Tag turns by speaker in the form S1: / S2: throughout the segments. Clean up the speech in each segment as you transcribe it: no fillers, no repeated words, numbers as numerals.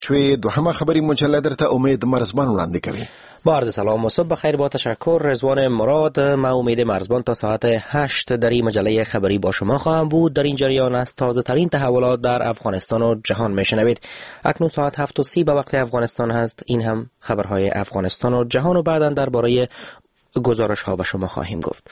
S1: شوی دوهمه خبری مجله درته امید مرزبان وړاندې کوي.
S2: با عرض سلام و صبح بخیر. با تشکر رضوان مراد. ما امید مرزبان تا ساعت 8 در این مجله خبری با شما خواهم بود. در این جریان از تازه ترین تحولات در افغانستان و جهان میشنوید. اکنون ساعت 7:30 به وقت افغانستان هست. این هم خبرهای افغانستان و جهان و بعداً درباره گزارش ها به شما خواهیم گفت.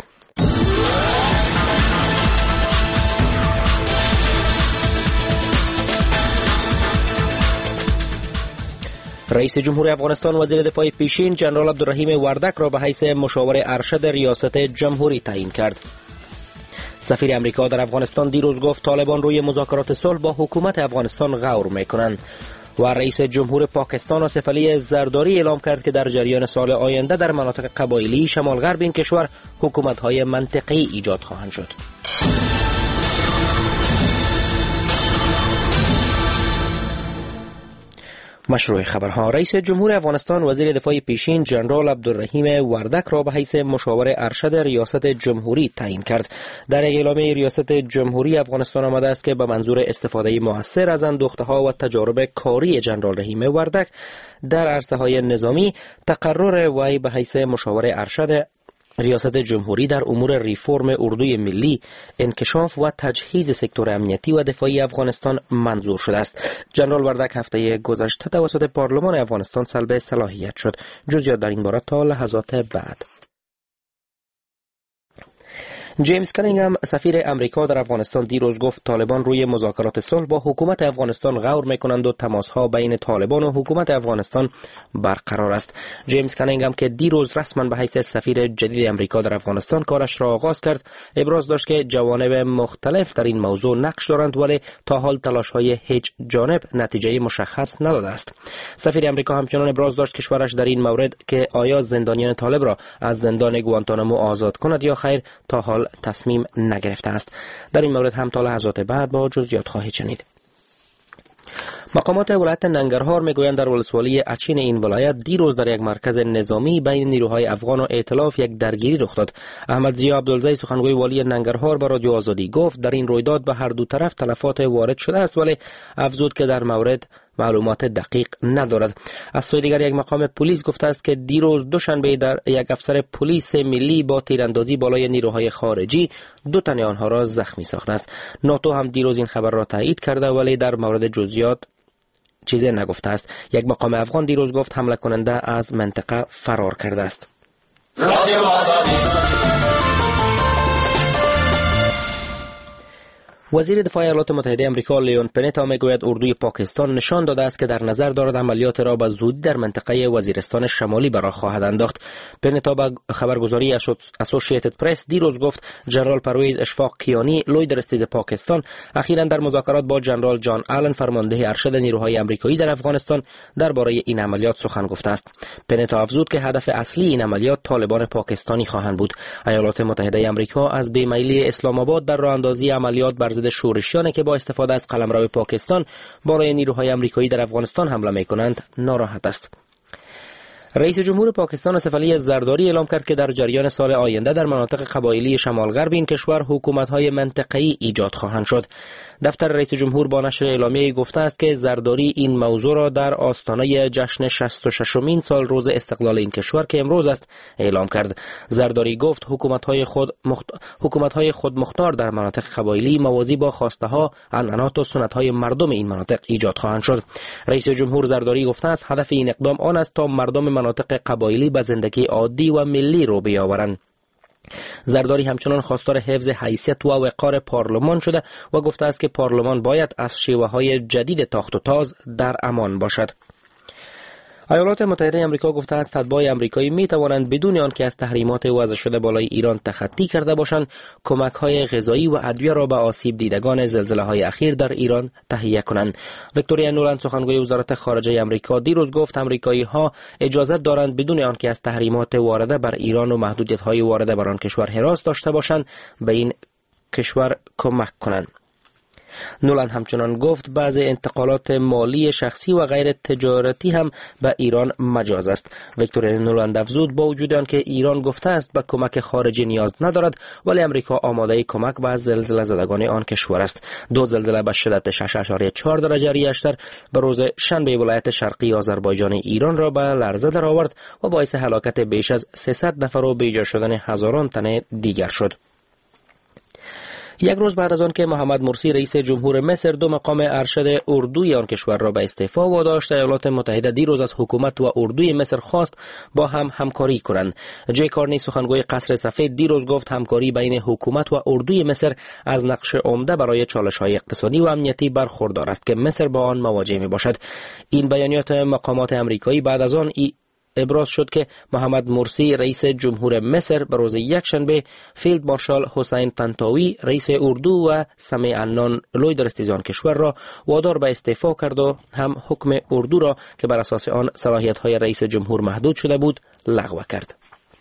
S2: رئیس جمهور افغانستان وزیر دفاع پیشین جنرال عبدالرحیم وردک را به حیث مشاور ارشد ریاست جمهوری تعیین کرد. سفیر امریکا در افغانستان دیروز گفت طالبان روی مذاکرات صلح با حکومت افغانستان غور میکنند. و رئیس جمهور پاکستان آصف علی زرداری اعلام کرد که در جریان سال آینده در مناطق قبایلی شمال غرب این کشور حکومت‌های منطقه‌ای ایجاد خواهند شد. مشروع خبرها. رئیس جمهور افغانستان وزیر دفاع پیشین جنرال عبدالرحیم وردک را به حیث مشاور ارشد ریاست جمهوری تعیین کرد. در اعلامیه ریاست جمهوری افغانستان آمده است که به منظور استفاده مؤثر از اندوخته‌ها و تجارب کاری جنرال رحیم وردک در عرصه‌های نظامی، تقرر وی به حیث مشاور ارشد ریاست جمهوری در امور ریفرم اردوی ملی، انکشاف و تجهیز سکتور امنیتی و دفاعی افغانستان منظور شده است. جنرال وردک هفته گذشته توسط پارلمان افغانستان سلب صلاحیت شد. جزئیات در این باره تا لحظات بعد. جیمز کانینگهم سفیر امریکا در افغانستان دیروز گفت طالبان روی مذاکرات صلح با حکومت افغانستان غور میکنند و تماسها بین طالبان و حکومت افغانستان برقرار است. جیمز کانینگهم که دیروز رسما به حیث سفیر جدید امریکا در افغانستان کارش را آغاز کرد، ابراز داشت که جوانب مختلف در این موضوع نقش دارند ولی تا حال تلاش‌های هیچ جانب نتیجه مشخص نداده است. سفیر امریکا همچنان ابراز داشت کشورش در این مورد که آیا زندانیان طالب را از زندان گوانتانامو آزاد کند یا خیر تا حال تصمیم نگرفته است. در این مورد هم تا لحظات بعد با جزئیات خواهید شنید. مقامات ولایت ننگرهار میگویند در ولسوالی اچین این ولایت دیروز در یک مرکز نظامی بین نیروهای افغان و ائتلاف یک درگیری رخ داد. احمد ضیا عبدالزی سخنگوی والی ننگرهار به رادیو آزادی گفت در این رویداد به هر دو طرف تلفات وارد شده است ولی افزود که در مورد معلومات دقیق ندارد. از سوی دیگر یک مقام پلیس گفته است که دیروز دوشنبه در یک افسر پلیس ملی با تیراندازی بالای نیروهای خارجی 2 تن آنها را زخمی ساخته است. ناتو هم دیروز این خبر را تایید کرده ولی در مورد جزئیات چیزی نگفته است. یک مقام افغان دیروز گفت حمله کننده از منطقه فرار کرده است. وزیر دفاع ایالات متحده آمریکا لیون پنتا میگوید اردوی پاکستان نشان داده است که در نظر دارد عملیات را به زودی در منطقه وزیرستان شمالی به راه خواهد انداخت. پنتا به خبرگزاری اسوسییتد پرس دیروز گفت جنرال پرویز اشفاق کیانی لوی درستیز پاکستان اخیراً در مذاکرات با جنرال جان آلن فرمانده ارشد نیروهای آمریکایی در افغانستان درباره این عملیات سخن گفته است. پنتا افزود که هدف اصلی این عملیات طالبان پاکستانی خواهند بود. ایالات متحده آمریکا از بیمیلی اسلام آباد در راه اندازی عملیات بر ضد شورشیانی که با استفاده از قلمرو پاکستان برای نیروهای آمریکایی در افغانستان حمله می‌کنند ناراحت است. رئیس جمهور پاکستان آصف علی زرداری اعلام کرد که در جریان سال آینده در مناطق قبایلی شمال غرب این کشور حکومت‌های منطقه‌ای ایجاد خواهند شد. دفتر رئیس جمهور با نشر اعلامیه گفته است که زرداری این موضوع را در آستانه جشن 66مین سال روز استقلال این کشور که امروز است اعلام کرد. زرداری گفت حکومت‌های خودمختار در مناطق قبایلی موازی با خواسته‌ها، عنعنات و سنت‌های مردم این مناطق ایجاد خواهند شد. رئیس جمهور زرداری گفته است هدف این اقدام آن است تا مردم مناطق قبایلی به زندگی عادی و ملی رو بیاورند. زرداری همچنان خواستار حفظ حیثیت و وقار پارلمان شده و گفته است که پارلمان باید از شیوه‌های جدید تاخت و تاز در امان باشد. ایالات متحده آمریکا گفته است اتباع آمریکایی می توانند بدون آنکه از تحریمات وضع شده بالای ایران تخطی کرده باشند کمک‌های غذایی و ادویه را به آسیب دیدگان زلزله‌های اخیر در ایران تهیه کنند. ویکتوریا نولند سخنگوی وزارت خارجه آمریکا دیروز گفت آمریکایی‌ها اجازه دارند بدون آنکه از تحریمات وارده بر ایران و محدودیت‌های وارده بر آن کشور هراس داشته باشند به این کشور کمک کنند. نولند همچنان گفت بعضی انتقالات مالی شخصی و غیر تجارتی هم به ایران مجاز است. ویکتور نولند افزود با وجود آنکه ایران گفته است به کمک خارجی نیاز ندارد، ولی امریکا آماده کمک به زلزله زدگان آن کشور است. 2 زلزله به شدت 6.4 درجه ریشتر به روز شنبه ولایت شرقی آذربایجان ایران را به لرزه درآورد و باعث هلاکت بیش از 300 نفر و بیجا شدن هزاران تن دیگر شد. یک روز بعد از آن که محمد مرسی رئیس جمهور مصر 2 مقام ارشد اردوی آن کشور را به استعفا واداشت، ایالات متحده دیروز از حکومت و اردوی مصر خواست با هم همکاری کنند. جی کارنی سخنگوی قصر سفید دیروز گفت همکاری بین حکومت و اردوی مصر از نقش عمده برای چالش‌های اقتصادی و امنیتی برخوردار است که مصر با آن مواجه می‌باشد. این بیانیات مقامات آمریکایی بعد از آن ابراز شد که محمد مرسی رئیس جمهور مصر به روز یکشنبه فیلد مارشال حسین طنطاوی رئیس اردو و سمیع عنان لوی درستیزان کشور را وادار به استعفا کرد و هم حکم اردو را که بر اساس آن صلاحیت‌های رئیس جمهور محدود شده بود لغو کرد.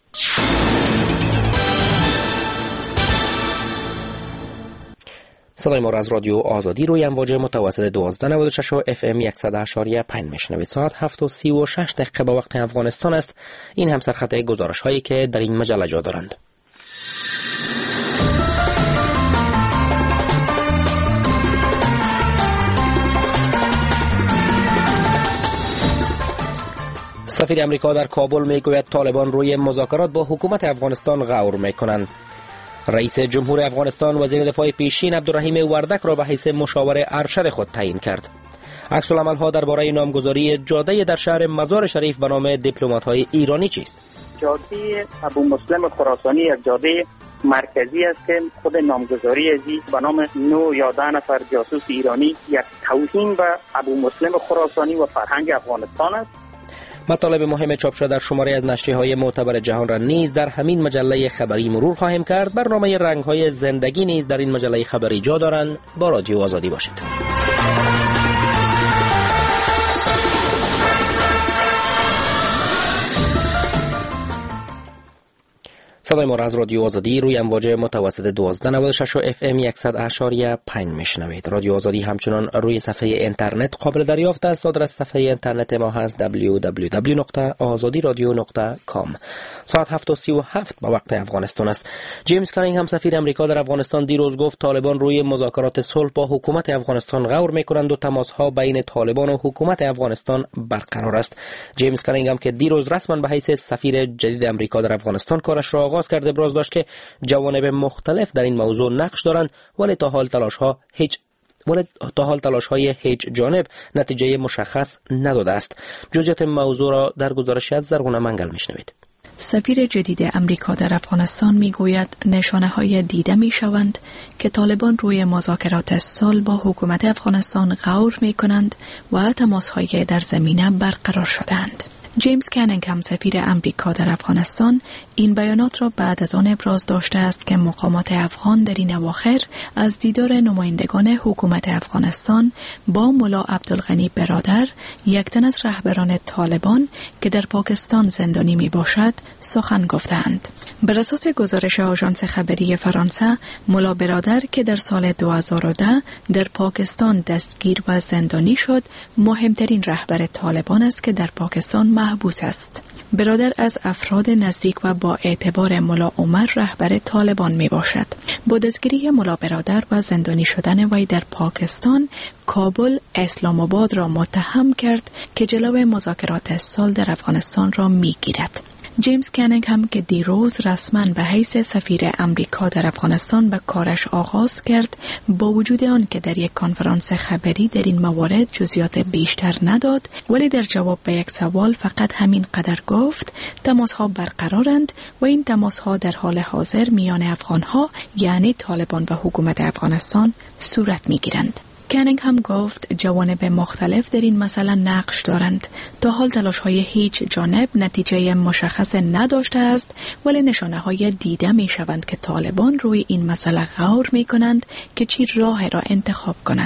S2: صدای ما را از رادیو آزادی روی امواج متوسط 1296 و FM 100.5 میشنوید. ساعت 7:36 به وقت افغانستان است. این هم سرخط گزارش هایی که در این مجله جا دارند. سفیر امریکا در کابل میگوید طالبان روی مذاکرات با حکومت افغانستان غور میکنند. رئیس جمهور افغانستان وزیر دفاع پیشین عبدالرحیم وردک را به حیث مشاور ارشد خود تعیین کرد. عکس العمل‌ها درباره نامگذاری جاده در شهر مزار شریف به نام دیپلمات‌های ایرانی چیست؟
S3: جاده ابو مسلم خراسانی یک جاده مرکزی است که خود نامگذاری ازی به نام 9 یا 10 نفر جاسوس ایرانی یک توهین به ابو مسلم خراسانی و فرهنگ افغانستان است.
S2: مطالب مهم چاپ شده در شماره از نشریه‌های معتبر جهان را نیز در همین مجله خبری مرور خواهیم کرد. برنامه رنگ‌های زندگی نیز در این مجله خبری جا دارند. با رادیو آزادی باشید. صدای ما را از رادیو آزادی روی امواج متوسط 1296 و FM 100.5 میشنوید. رادیو آزادی همچنان روی صفحه اینترنت قابل دریافت است. آدرس صفحه اینترنت ما هست www.azadiradio.com. ساعت 7:37 به وقت افغانستان است. جیمز کانینگهم سفیر امریکا در افغانستان دیروز گفت طالبان روی مذاکرات صلح با حکومت افغانستان غور میکنند و تماس‌ها بین طالبان و حکومت افغانستان برقرار است. جیمز کانینگهم که دیروز رسما به حیث سفیر جدید امریکا در افغانستان کارش را آغاز کرده ابراز داشت که جوانب مختلف در این موضوع نقش دارند، ولی تا حال تلاش‌های هیچ جانب نتیجه مشخص نداده است. جزئیات موضوع را در گزارشی از زرغونه منگل میشنوید.
S4: سفیر جدید امریکا در افغانستان میگوید نشانه‌های دیده میشوند که طالبان روی مذاکرات صلح با حکومت افغانستان غور میکنند و تماس‌های در زمینه برقرار شدند. جیمز کانینگهم سفیر امریکا در افغانستان این بیانات را بعد از آن ابراز داشته است که مقامات افغان در این اواخر از دیدار نمایندگان حکومت افغانستان با ملا عبدالغنی برادر، یک تن از رهبران طالبان که در پاکستان زندانی می باشد، سخن گفتند. بر اساس گزارش آژانس خبری فرانسه، ملا برادر که در سال 2010 در پاکستان دستگیر و زندانی شد، مهمترین رهبر طالبان است که در پاکستان محبوس است. برادر از افراد نزدیک و با اعتبار ملا عمر رهبر طالبان می باشد. با دستگیری ملا برادر و زندانی شدن وی در پاکستان، کابل اسلام آباد را متهم کرد که جلوی مذاکرات صلح در افغانستان را می گیرد. جیمز کانینگهم که دیروز رسما به حیث سفیر امریکا در افغانستان به کارش آغاز کرد، با وجود آن که در یک کنفرانس خبری در این موارد جزئیات بیشتر نداد، ولی در جواب به یک سوال فقط همین قدر گفت تماس‌ها برقرارند و این تماس‌ها در حال حاضر میان افغان‌ها یعنی طالبان و حکومت افغانستان صورت می‌گیرند. کانینگهم گفت جوانب مختلف در این مسئله نقش دارند. تا حال تلاش‌های هیچ جانب نتیجه مشخص نداشته است، ولی نشانه‌های دیده می‌شوند که طالبان روی این مسئله غور می‌کنند که چی راه را انتخاب کنند.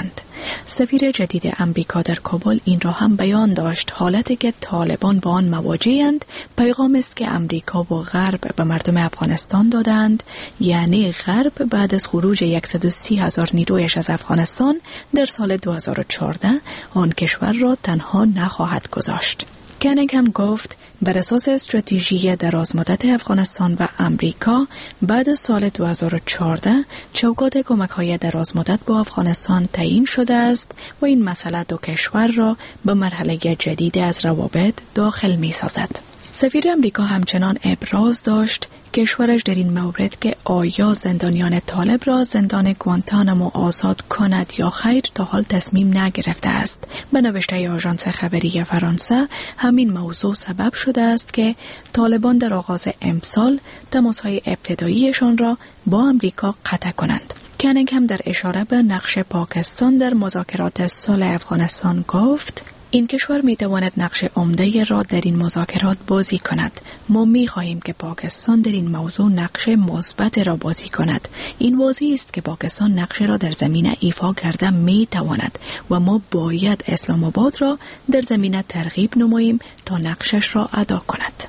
S4: سفیر جدید امریکا در کابل این را هم بیان داشت حالتی که طالبان با آن مواجه‌اند پیغام است که امریکا و غرب به مردم افغانستان دادند، یعنی غرب بعد از خروج 130,000 نیرویش از افغانستان در سال 2014 آن کشور را تنها نخواهد گذاشت. کنینگهم گفت بر اساس استراتژی درازمدت افغانستان و امریکا بعد از سال 2014 چوکات کمک‌های درازمدت با افغانستان تعیین شده است و این مسئله دو کشور را به مرحله جدید از روابط داخل می‌سازد. سفیر امریکا همچنان ابراز داشت کشورش در این مورد که آیا زندانیان طالب را زندان گوانتانامو آزاد کند یا خیر تا حال تصمیم نگرفته است. به نوشته آژانس خبری فرانسه همین موضوع سبب شده است که طالبان در آغاز امسال تماس‌های ابتداییشان را با امریکا قطع کنند. کنینگهم در اشاره به نقش پاکستان در مذاکرات صلح افغانستان گفت این کشور می تواند نقش عمده را در این مذاکرات بازی کند. ما می خواهیم که پاکستان در این موضوع نقش مثبت را بازی کند. این واضح است که پاکستان نقش را در زمینه ایفا کرده می تواند و ما باید اسلام آباد را در زمینه ترغیب نماییم تا نقشش را ادا کند.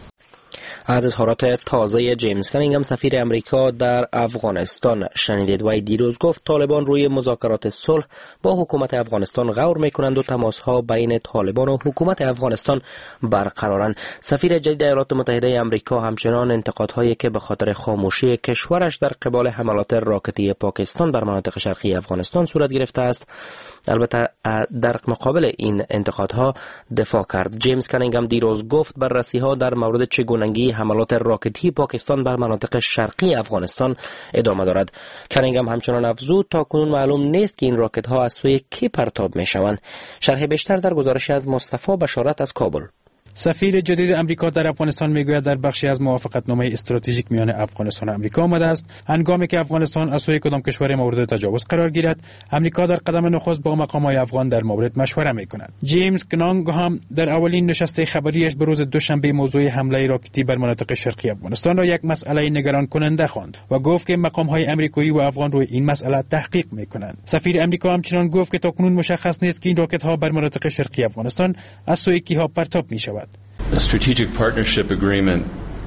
S2: از اظهارات تازه جیمز کنینگهم سفیر امریکا در افغانستان شنیدید. و دیروز گفت طالبان روی مذاکرات صلح با حکومت افغانستان غور میکنند و تماسها بین طالبان و حکومت افغانستان برقرارند. سفیر جدید ایالات متحده امریکا همچنان انتقادهایی که به خاطر خاموشی کشورش در قبال حملات راکتی پاکستان بر مناطق شرقی افغانستان صورت گرفته است، البته در مقابل این انتقادها دفاع کرد. جیمز کنینگهم دیروز گفت بررسی‌ها در مورد چگونگی حملات راکتی پاکستان بر مناطق شرقی افغانستان ادامه دارد. کنینگهم همچنان افزود تاکنون معلوم نیست که این راکت‌ها از سوی کی پرتاب می‌شوند. شرح بیشتر در گزارش از مصطفی بشارت از کابل.
S5: سفیر جدید امریکا در افغانستان میگوید در بخشی از موافقتنامه استراتژیک میان افغانستان و امریکا آمده است هنگامی که افغانستان از سوی کدام کشور مورد تجاوز قرار گیرد امریکا در قدم نخست با مقام‌های افغان در مورد مشوره میکند. جیمز کنینگهم در اولین نشست خبریش به روز دوشنبه موضوع حمله راکتی بر مناطق شرقی افغانستان را یک مسئله نگران کننده خواند و گفت که مقام‌های امریکایی و افغان روی این مسئله تحقیق میکنند. سفیر امریکا همچنین گفت که تاکنون مشخص نیست که این راکت‌ها بر مناطق شرقی افغانستان از سوی کیها پرتاب میشود.
S6: The strategic partnership agreement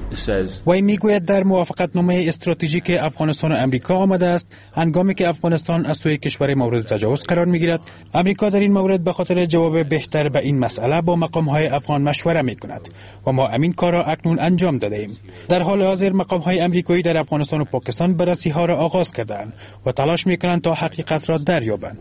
S5: وی میگوید در موافقتنامه استراتژیک افغانستان و امریکا آمده است هنگامی که افغانستان از سوی کشور مورد تجاوز قرار میگیرد امریکا در این مورد به خاطر جواب بهتر به این مسئله با مقام‌های افغان مشوره میکند و ما همین کار را اکنون انجام دادیم. در حال حاضر مقام‌های امریکایی در افغانستان و پاکستان بررسی‌ها را آغاز کردند و تلاش میکنند تا حقیقت را دریابند.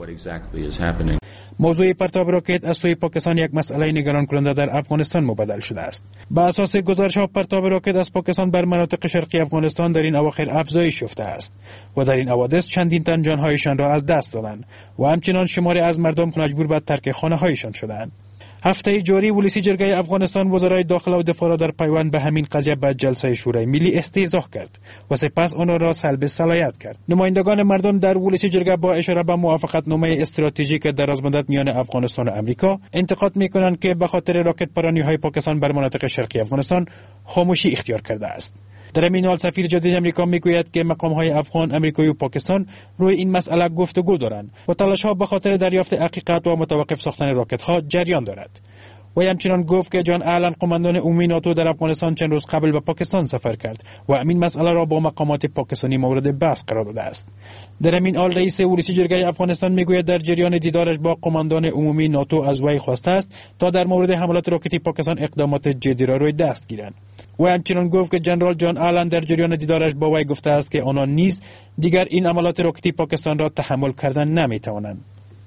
S5: موضوع پرتاب راکت از سوی پاکستان یک مسئله نگران کننده در افغانستان مبادل شده است. بر اساس گزارش‌ها پرتاب راکت از پاکستان بر مناطق شرقی افغانستان در این اواخر افزایش یافته است و در این حوادث چندین تن جان‌هایشان را از دست دادند و همچنین شماری از مردم مجبور به ترک خانه‌هایشان شدند. هفته جاری ولسی جرگه افغانستان وزرای داخله و دفاع را در پیوند به همین قضیه به جلسه شورای ملی استیضاح کرد و سپس آن را سلب صلاحیت کرد. نمایندگان مردم در ولسی جرگه با اشاره به موافقتنامه استراتژیک درازمدت میان افغانستان و امریکا انتقاد می‌کنند که به خاطر راکت پرانی‌های پاکستان بر مناطق شرقی افغانستان خاموشی اختیار کرده است. در این حال سفیر جدید امریکا میگوید که مقام‌های افغان، امریکایی و پاکستان روی این مسئله گفتگو دارند و تلاش‌ها به خاطر دریافت حقیقت و متوقف ساختن راکت‌ها جریان دارد. و همچنین گفت که جان آلن قماندان عمومی ناتو در افغانستان چند روز قبل به پاکستان سفر کرد و همین مسئله را با مقامات پاکستانی مورد بحث قرار داده است. در همین حال رئیس ولسی جرگه افغانستان میگوید در جریان دیدارش با قماندان عمومی ناتو از وی خواسته است تا در مورد حملات راکتی پاکستان اقدامات جدی را روی دست گیرند. و همچنین گفت که جنرال جان آلن در جریان دیدارش با وی گفته است که آنان نیز دیگر این حملات راکتی پاکستان را تحمل کردن نمیتوانند.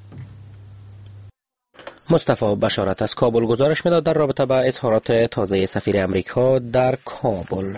S2: مصطفی بشارت از کابل گزارش میداد در رابطه با اظهارات تازه سفیر امریکا در کابل.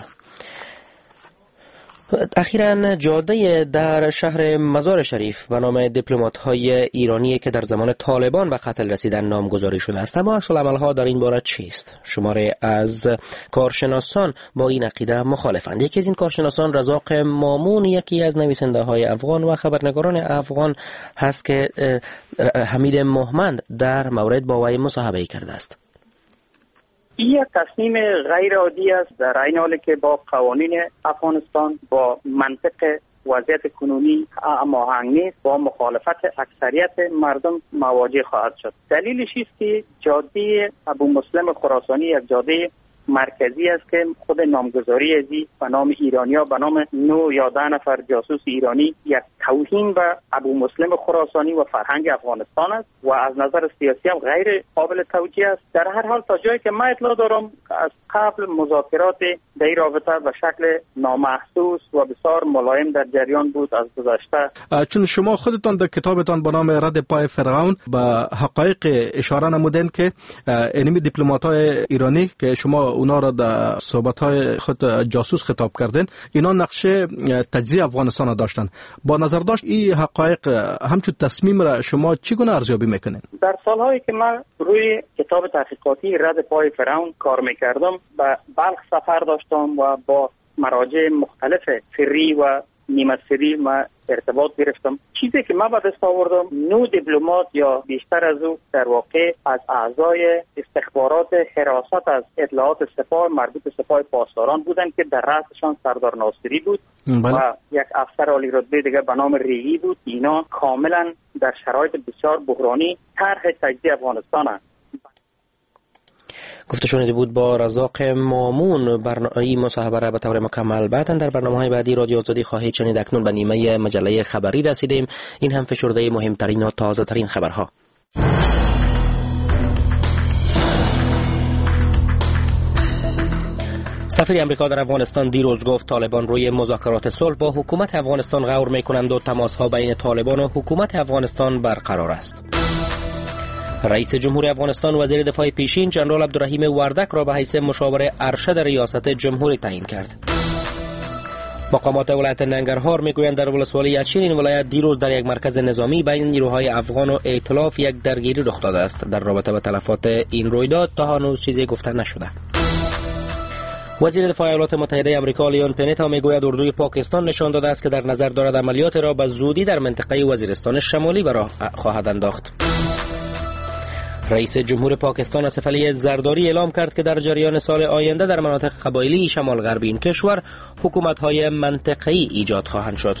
S2: اخیراً جاده در شهر مزار شریف به نام دیپلمات‌های ایرانی که در زمان طالبان به قتل رسیدن نامگذاری شده است. اما عکس العمل‌ها در این باره چیست؟ شماری از کارشناسان با این عقیده مخالفند. یکی از این کارشناسان رزاق مامون، یکی از نویسنده‌های افغان و خبرنگاران افغان هست که حمید محمد در مورد با وی مصاحبه کرده است.
S3: این یک تصمیم غیر عادی است در این حالی که با قوانین افغانستان با منطق وضعیت کنونی هماهنگ نیست، با مخالفت اکثریت مردم مواجه خواهد شد. دلیلش است که جاده ابو مسلم خراسانی یک جاده مرکزی است که خود نامگذاری ازی به نام ایرانیا به نام 9 یا 10 نفر جاسوس ایرانی یک توهین به ابو مسلم خراسانی و فرهنگ افغانستان است و از نظر سیاسی هم غیر قابل توجیه است. در هر حال تا جایی که من اطلاع دارم از قبل مذاکرات در این رابطه به شکل نامحسوس و بسیار ملایم در جریان بود از گذشته.
S7: چون شما خودتان در کتابتان به نام رد پای فرعون به حقایق اشاره نمودین که اینمی دیپلمات‌های ایرانی که شما اونا را در صحبت‌های خود جاسوس خطاب کردین، اینا نقشه تجزیه افغانستان را داشتن. با نظر داشت این حقایق همچون تصمیم را شما چگونه ارزیابی میکنین؟ در
S3: سالهایی که من روی کتاب تحقیقاتی رد پای فرعون کار میکردم به بلخ سفر داشتم و با مراجع مختلف سری و نیمه سری ما ارتباط گرفتم. چیزی که من به دست آوردم 9 دیپلمات یا بیشتر از او در واقع از اعضای استخبارات حراست از اطلاعات سپاه مربوط به سپاه پاسداران بودند که در رأسشان سردار ناصری بود و یک افسر عالی رتبه دیگه به نام ریگی بود. اینا کاملا در شرایط بسیار بحرانی طرح تجزیه افغانستان است.
S2: گفته شنیده بود با رزاق مامون. این مصاحبه را به طور مکمل بعداً در برنامه‌های بعدی رادیو آزادی خواهید شنید. اکنون به نیمه مجله خبری رسیدیم. این هم فشرده مهمترین و تازه ترین خبرها. سفیر امریکا در افغانستان دیروز گفت طالبان روی مذاکرات صلح با حکومت افغانستان غور می‌کنند و تماس‌ها بین طالبان و حکومت افغانستان برقرار است. رئیس جمهور افغانستان وزیر دفاع پیشین جنرال عبدالرحیم وردک را به حیث مشاور ارشد ریاست جمهوری تعیین کرد. مقامات ولایت ننگرهار میگویند در ولسوالی اچین این ولایت دیروز در یک مرکز نظامی بین نیروهای افغان و ائتلاف یک درگیری رخ داده است. در رابطه با تلفات این رویداد تا هنوز چیزی گفته نشده. وزیر دفاع ایالات متحده آمریکا لیون پنتا میگوید اردوی پاکستان نشان داده است که در نظر دارد عملیات را به زودی در منطقه وزیرستان شمالی به راه خواهد انداخت. رئیس جمهور پاکستان آصف علی زرداری اعلام کرد که در جریان سال آینده در مناطق قبایلی شمال غربی این کشور حکومت‌های منطقه‌ای ایجاد خواهند شد.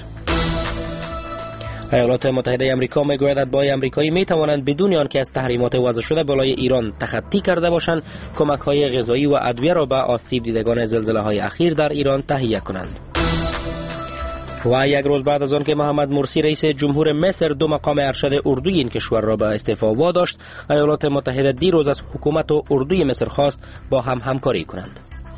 S2: ایالات متحده آمریکا میگوید اتباع آمریکایی میتوانند بدون آنکه از تحریمات وضع شده بالای ایران تخطی کرده باشند کمک‌های غذایی و ادویه را به آسیب دیدگان زلزله‌های اخیر در ایران تهیه کنند. و یک روز بعد از آن که محمد مرسی رئیس جمهور مصر 2 مقام ارشد اردوی این کشور را به استعفا واداشت، ایالات متحده دیروز از حکومت و اردوی مصر خواست با هم همکاری کنند.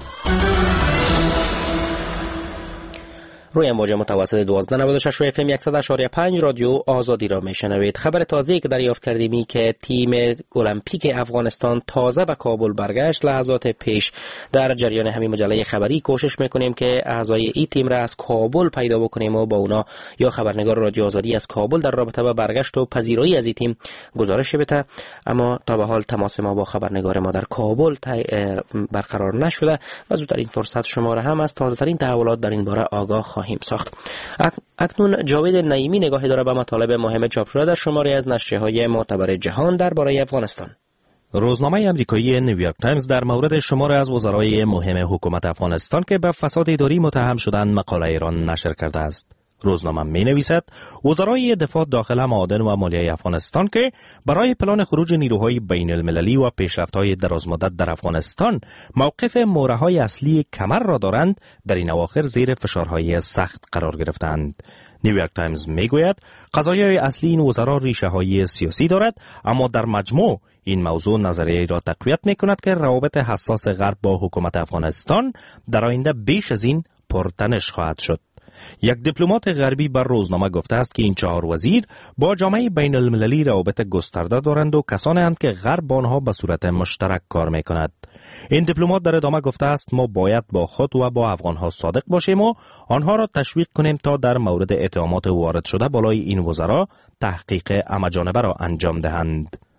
S2: روی امواج متوسط 1296 و FM 100.5 رادیو آزادی را میشنوید. خبر تازه‌ای که دریافت کردیم که تیم المپیک افغانستان تازه به کابل برگشت. لحظات پیش در جریان همین مجله خبری کوشش میکنیم که اعضای این تیم را از کابل پیدا بکنیم و با اونا یا خبرنگار رادیو آزادی از کابل در رابطه با برگشت و پذیرایی از این تیم گزارش بده، اما تا به حال تماس ما با خبرنگار ما در کابل برقرار نشده و زودتر این فرصت شما را هم از تازه ترین تحولات در این باره آگاه خواهیم ساخت. اکنون جاوید نعیمی نگاهی داره به مطالب مهم چاپ شده در شماری از نشریه‌های معتبر جهان درباره افغانستان.
S8: روزنامه آمریکایی نیویورک تایمز در مورد شماری از وزرای مهم حکومت افغانستان که به فساد اداری متهم شدند مقاله ایران نشر کرده است. روزنامه می نویسد وزرای دفاع داخل، معادن و مالیه افغانستان که برای پلان خروج نیروهای بین المللی و پیشرفت‌های درازمدت در افغانستان موقف موره‌های اصلی کمر را دارند، در این اواخر زیر فشارهای سخت قرار گرفتند. نیویورک تایمز می گوید قضایای اصلی این وزرا ریشه‌های سیاسی دارد، اما در مجموع این موضوع نظریه را تقویت می کند که روابط حساس غرب با حکومت افغانستان در آینده بیش از این پرتنش خواهد شد. یک دیپلمات غربی بر روزنامه گفته است که این 4 وزیر با جامعه بین المللی روابط گسترده دارند و کسانی اند که غرب با آنها به صورت مشترک کار می کند. این دیپلمات در ادامه گفته است ما باید با خود و با افغانها صادق باشیم و آنها را تشویق کنیم تا در مورد اتهامات وارد شده بالای این وزرا تحقیق همه‌جانبه را انجام دهند.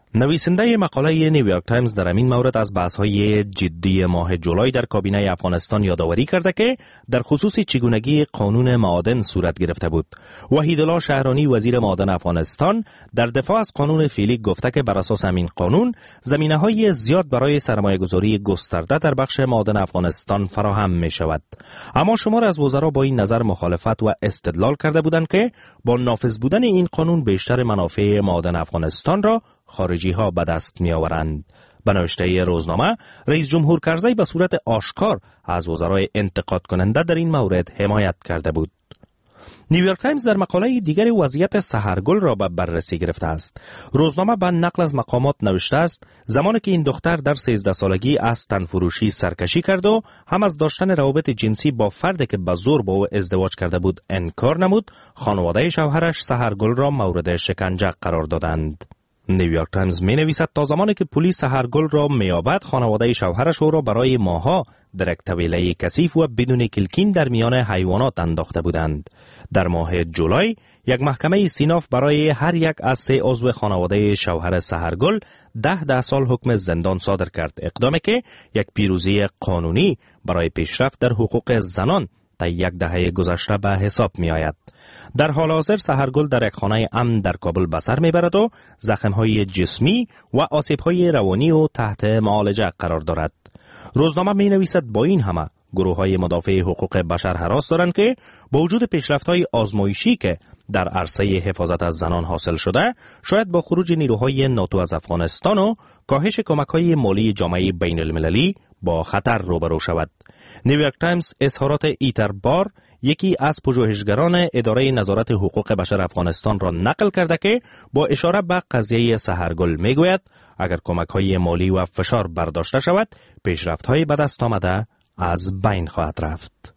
S8: نویسنده مقاله نیویورک تایمز در این مورد از بحث‌های جدی ماه جولای در کابینه افغانستان یادآوری کرده که در خصوص چگونگی قانون معادن صورت گرفته بود. وحیدالله شهرانی وزیر معادن افغانستان در دفاع از قانون فعلی گفته که بر اساس همین قانون زمینه‌های زیاد برای سرمایه‌گذاری گسترده در بخش معادن افغانستان فراهم می‌شود. اما شمار از وزرا با این نظر مخالفت و استدلال کرده بودند که با نافذ بودن این قانون بیشتر منافع معادن افغانستان را خارجی ها به دست می آورند. به نوشته روزنامه، رئیس جمهور کرزی به صورت آشکار از وزرای انتقاد کننده در این مورد حمایت کرده بود. نیویورک تایمز در مقاله دیگر وضعیت سحرگل را به بررسی گرفته است. روزنامه به نقل از مقامات نوشته است زمانی که این دختر در 13 سالگی از تنفروشی سرکشی کرد و هم از داشتن روابط جنسی با فردی که به زور با او ازدواج کرده بود انکار نمود، خانواده شوهرش سحرگل را مورد شکنجه قرار دادند. نیویورک تایمز می نویسد تا زمانی که پلیس سحرگل را میابد، خانواده شوهرش او را برای ماهها در یک طویله کثیف و بدون کلکین در میان حیوانات انداخته بودند. در ماه جولای یک محکمه سیناف برای هر یک از 3 عضو خانواده شوهر سحرگل 10 سال حکم زندان صادر کرد، اقدامی که یک پیروزی قانونی برای پیشرفت در حقوق زنان تا 10 دهه گذشته به حساب می آید. در حال حاضر سحرگل در یک خانه امن در کابل به سر میبرد و زخم‌های جسمی و آسیب‌های روانی و تحت معالجه قرار دارد. روزنامه می نویسد با این همه گروه‌های مدافع حقوق بشر هراس دارند که با وجود پیشرفت‌های آزمایشی که در عرصه حفاظت از زنان حاصل شده، شاید با خروج نیروهای ناتو از افغانستان و کاهش کمک‌های مالی جامعه بین‌المللی با خطر روبرو شود. نیویورک تایمز اظهارات ایتر بار، یکی از پژوهشگران اداره نظارت حقوق بشر افغانستان را نقل کرده که با اشاره به قضیه سحرگل میگوید اگر کمک‌های مالی و فشار برداشته شود، پیشرفت‌های به دست آمده از بین خواهد رفت.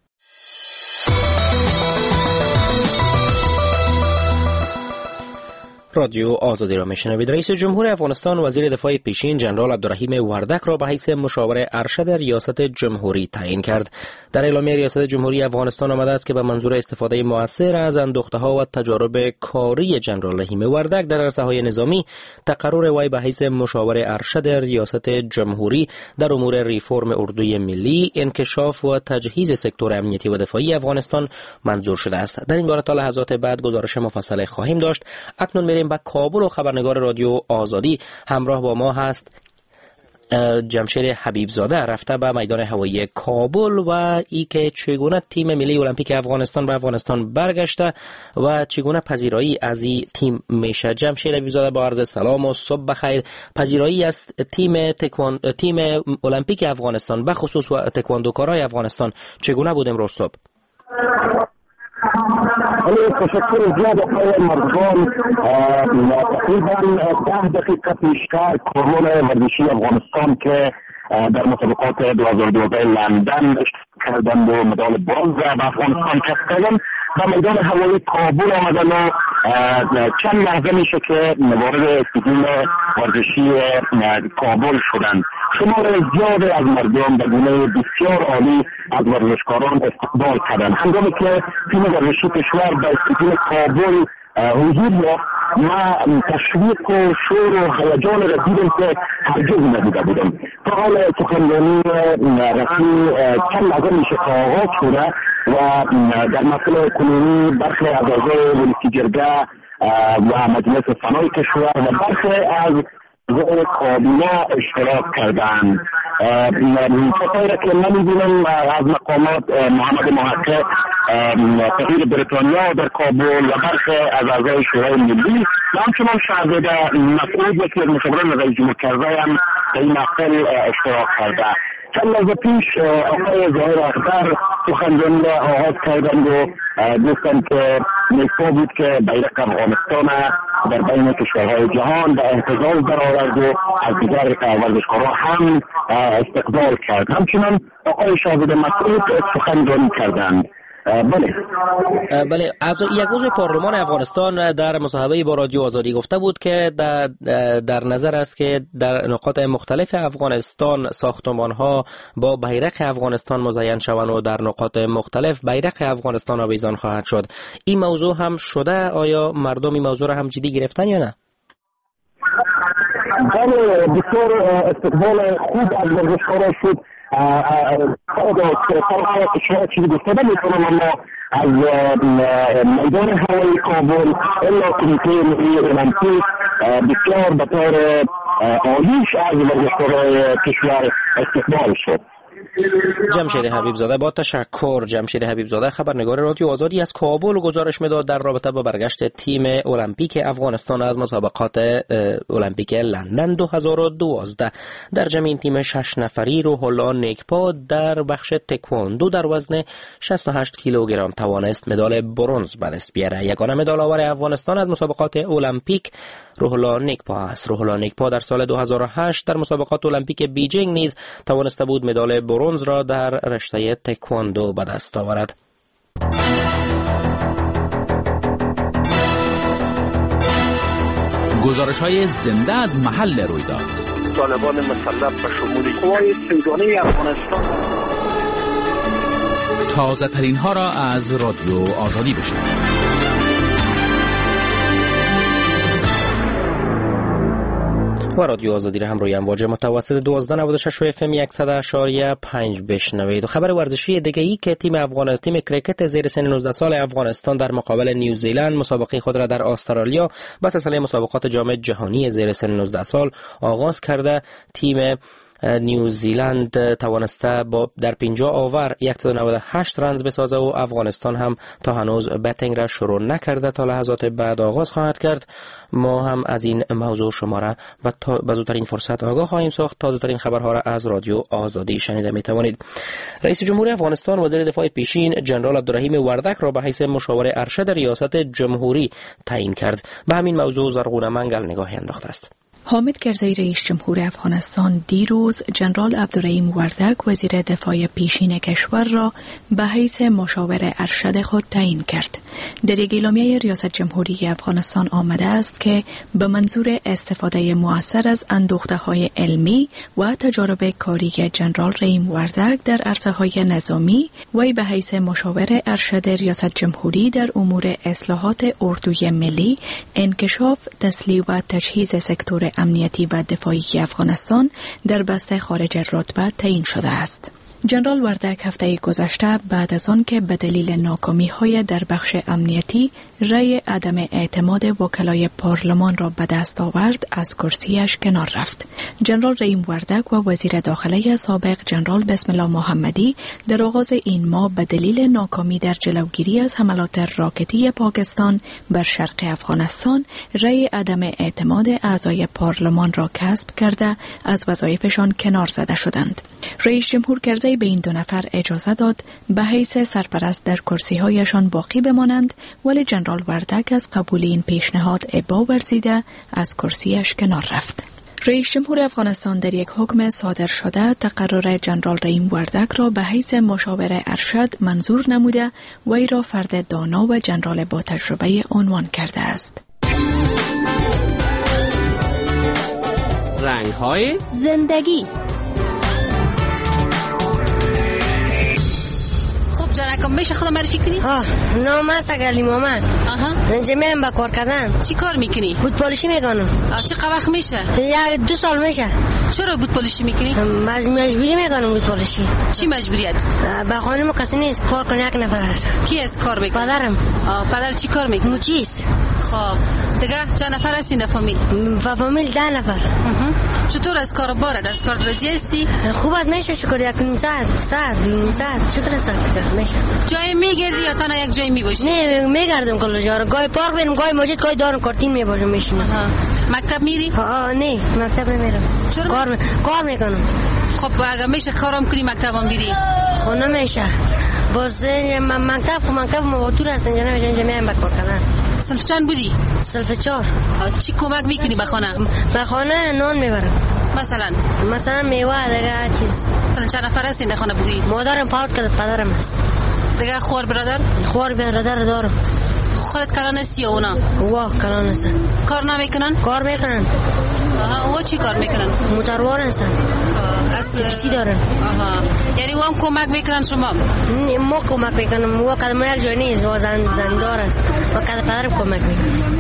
S2: رادیو آزادی را میشنوید. رئیس جمهور افغانستان وزیر دفاع پیشین جنرال عبدالرحیم وردک را به حیث مشاور ارشد ریاست جمهوری تعیین کرد. در اعلامیه ریاست جمهوری افغانستان آمده است که به منظور استفاده مؤثر از اندوخته‌ها و تجارب کاری جنرال رحیم وردک در عرصه‌های نظامی، تقرر وی به حیث مشاور ارشد ریاست جمهوری در امور ریفرم اردوی ملی، انکشاف و تجهیز سکتور امنیتی و دفاعی افغانستان منظور شده است. در این باره تا لحظات بعد گزارش مفصل خواهیم داشت. اکنون میریم به کابل و خبرنگار رادیو آزادی همراه با ما هست جمشید حبیبزاده، رفته به میدان هوایی کابل و ای که چگونه تیم ملی المپیک افغانستان به افغانستان برگشته و چگونه پذیرایی از این تیم میشه. جمشید حبیبزاده با عرض سلام و صبح بخیر. پذیرایی از تیم المپیک افغانستان به خصوص و تکواندوکارای افغانستان چگونه بود امروز صبح؟
S9: تشکر زیاد آقای مردان. تقریبا 10 دقیقه پیشتر کارمون ورزشی افغانستان که در مسابقات 2012 لندن کردند و مدال برنز به افغانستان کسب کردند، به میدان هوایی کابل آمدن و چند لحظه میشه که وارد استادیوم ورزشی کابل شدند. شمار زیاد از مردم به گونه بسیار عالی از ورزشکاران استقبال کردند. هنگامی که تیم ورزشی کشور به استادیوم کابل حضور یافت، ما تشویق و شور و هیجان را دیدم که هرگز ندیده بودم. تا حال سخنرانی رسمی چند لحظه میشه که آغاز شده و در مسئله کنونی برخی از اعضای ولسی جرگه و مجلس سنای کشور و برخی از اعضای کابینه اشتراک کردند. چیزی را که نمی‌بینم از مقامات محمد محقق سفیر بریتانیا در کابل و برخی از اعضای شورای ملی و همچنان شاهزاده مسعود یکی از مشاوران رئیس جمهور کرزی هم در این محفل اشتراک کرده. چند لحظه پیش آقای ظاهر اخضر سخنرانی را آغاز کردند و گفتند که نکته بود که بیرق افغانستان در بین کشورهای جهان به اهتزاز درآورد و از دیگر ورزشکاران هم استقبال کرد. همچنان آقای شاهزاده مسعود سخنرانی کردند.
S2: بله، یک عضو پارلمان افغانستان در مصاحبه با رادیو آزادی گفته بود که در نظر است که در نقاط مختلف افغانستان ساختمان‌ها با بیرق افغانستان مزین شوند و در نقاط مختلف بیرق افغانستان آویزان خواهد شد. این موضوع هم شده؟ آیا مردم این موضوع را هم جدی گرفتن یا نه؟
S9: بسیار استقبال خوب از ورزشکارا شد. چیزی گفته نمی‌تونم، اما از میدان هوایی کابل الا کمیته ملی المپیک بسیار به طور عالیش از ورزشکارای کشور استقبال شد.
S2: جمشید حبیبزاده، با تشکر. جمشید حبیبزاده خبرنگار رادیو آزادی از کابل گزارش میداد در رابطه با برگشت تیم المپیک افغانستان از مسابقات المپیک لندن 2012. در جمع این تیم 6 نفری روح الله نیکپا در بخش تکواندو در وزن 68 کیلوگرم توانست مدال برنز به دست بیاره. یگانه مدال آور افغانستان از مسابقات المپیک روح الله نیکپا است. روح الله نیکپا در سال 2008 در مسابقات المپیک بیجینگ نیز توانسته بود مدال برنز را در رشته تکواندو به دست آورد.
S10: گزارش‌های زنده از محل رویداد.
S3: طالبان مسلح به شمول قوای سیگانه افغانستان.
S10: تازه ترین ها را از رادیو آزادی بشنوید.
S2: و رادیو آزادی را هم روی امواج متوسط 1296 و FM 100.5 بشنوید. و خبر ورزشی دیگه‌ای که تیم کریکت زیر سن 19 سال افغانستان در مقابل نیوزیلند مسابقه خود را در استرالیا به سلسله مسابقات جام جهانی زیر سن 19 سال آغاز کرده. تیم نیوزیلند توانسته در 50 آور 198 رنز بسازه و افغانستان هم تا هنوز بتینگ را شروع نکرده، تا لحظات بعد آغاز خواهد کرد. ما هم از این موضوع شما را به زودترین فرصت آگاه خواهیم ساخت. تازه ترین خبرها را از رادیو آزادی شنیده می توانید. رئیس جمهور افغانستان وزیر دفاع پیشین جنرال عبدالرحیم وردک را به حیث مشاور ارشد ریاست جمهوری تعیین کرد. به همین موضوع زرغونه منگل نگاهی انداخته است.
S4: حامد کرزی رئیس جمهور افغانستان دیروز جنرال عبدالرحیم وردک وزیر دفاع پیشین کشور را به حیث مشاور ارشد خود تعیین کرد. در یک اعلامیه ریاست جمهوری افغانستان آمده است که به منظور استفاده مؤثر از اندوخته‌های علمی و تجارب کاری جنرال رحیم وردک در عرصه‌های نظامی و به حیث مشاور ارشد ریاست جمهوری در امور اصلاحات اردوی ملی، انکشاف، تسلیح و تجهیز سکتور امنیتی و دفاعی افغانستان در بسته خارج رتبه تعیین شده است. جنرال وردک هفته گذشته بعد از آن که به دلیل ناکامی‌های در بخش امنیتی رأی عدم اعتماد وکلای پارلمان را به دست آورد، از کرسیش کنار رفت. جنرال رحیم وردک و وزیر داخله سابق جنرال بسم الله محمدی در آغاز این ماه به دلیل ناکامی در جلوگیری از حملات راکتی پاکستان بر شرق افغانستان رأی عدم اعتماد اعضای پارلمان را کسب کرده از وظایفشان کنار زده شدند. رئیس جمهور کرزی به این دو نفر اجازه داد به حیث سرپرست در کرسی‌هایشان باقی بمانند، ولی جنرال وردک از قبول این پیشنهاد ابا ورزیده از کرسیش کنار رفت. رئیس جمهور افغانستان در یک حکم صادر شده تقرر جنرال رحیم وردک را به حیث مشاور ارشد منظور نموده و ای را فرد دانا و جنرال با تجربه عنوان کرده است.
S10: رنگ‌های
S11: زندگی. جانکم میشه خودم معرفی کنی؟
S12: نام است علی محمد. جمعه با کار کردن.
S11: چی کار میکنی؟
S12: بود پالیشی میکنم.
S11: چه وقت میشه؟
S12: 2 سال میشه.
S11: چرا بود پالیشی میکنی؟
S12: مجبوری میکنم بود پالیشی.
S11: چی مجبوریت؟
S12: با خانم کسی نیست، کار کنه یک نفر است.
S11: کی از کار میکنه؟
S12: پدرم.
S11: پدر چی کار میکنه؟
S12: موچیست.
S11: خب دیگه چند نفر هستین در فامیل؟
S12: فامیل 10 نفر.
S11: چطور از کار بارد؟ از کار راضی هستی؟
S12: خوب است، میشه شکر. 1 ساعت شکر است میشه.
S11: جای میگردی یا تنها یک جای میباشی؟
S12: نه میگردم کل جا. گاهی پارک بریم، گاهی مسجد، گاهی دارم کارتین میباشم میشینم.
S11: مکتب میری؟
S12: نه مکتب نمیرم. کار میکنم.
S11: خب اگه میشه کارم کنی مکتبم بری؟
S12: خب نمیشه. باز مکتب موتور هستن جا نمیشه اینجا میایم کار کردن.
S11: صنف چند بودی؟
S12: صنف 4.
S11: چی کمک میکنی به خانه؟
S12: به خانه نان میبرم.
S11: مثلا
S12: میوه دیگه چیز.
S11: چند نفر هستین در خانه بودی؟
S12: مادرم فوت کرد، پدرم است.
S11: دیگه خور برادر
S12: دارم.
S11: خودت کلان هستی یا اونا؟
S12: واه کلان هستن.
S11: کار نمیکنن؟
S12: کار میکنن.
S11: اونا چی کار میکنن؟
S12: موتروار هستن. تاکسی دارن.
S11: یعنی اوام کمک میکنن شما؟
S12: نه ما کمک میکنم. او قدم یک جای نیست، زندار است. و پدرم کمک میکنه.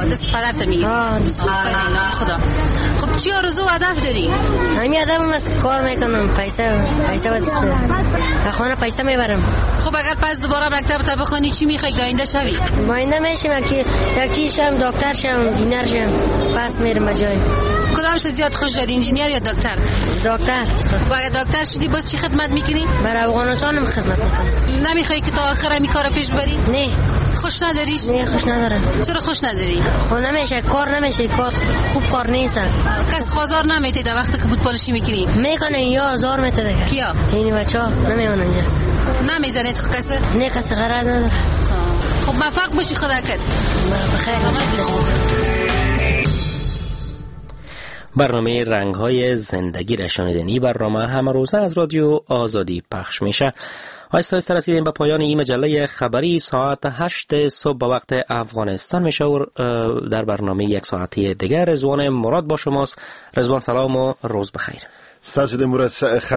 S11: دست پدرت میگیری؟ خدا. خب چی آرزو و هدف داری؟
S12: همین هدفم است، کار میکنم، پیسه و دست میارم، به خانه پیسه میبرم.
S11: خب اگر پس دوباره مکتب تا بخونی چی میخوای آینده شوی؟
S12: آینده میشم یکی شم، دکتر شم، انجینیر شم، پس میرم به جای.
S11: کدامش زیاد خوش داری، انجینیر یا دکتر؟
S12: دکتر.
S11: خب اگر دکتر شدی باز چی خدمت میکنی؟
S12: برای افغانستانم خدمت میکنم.
S11: نمیخوای که تا آخر می کارو پیش بری؟
S12: نه.
S11: خوش نداریش؟
S12: نه خوش ندارم.
S11: چرا خوش نداری؟
S12: خب نمیشه، کار نمیشه، کار خوب کار نیست.
S11: کس خوازار نمیته در وقتی که بود پالشی میکنی؟
S12: میکنه یا هزار میته دیگه.
S11: کیا؟
S12: این بچه‌ها نمیمونن اینجا.
S11: نمیزنه تو کسی؟
S12: نه کسی قرار نداره.
S11: خب موفق باشی خدا کد.
S12: بخیر.
S2: برنامه رنگ‌های زندگی را شنیدین. این برنامه همه روزه از رادیو آزادی پخش میشه. آهسته رسیدیم به پایان این مجله خبری ساعت 8 صبح به وقت افغانستان میشه و در برنامه یک ساعتی دیگر رضوان مراد با شماست. رضوان سلام و روز بخیر.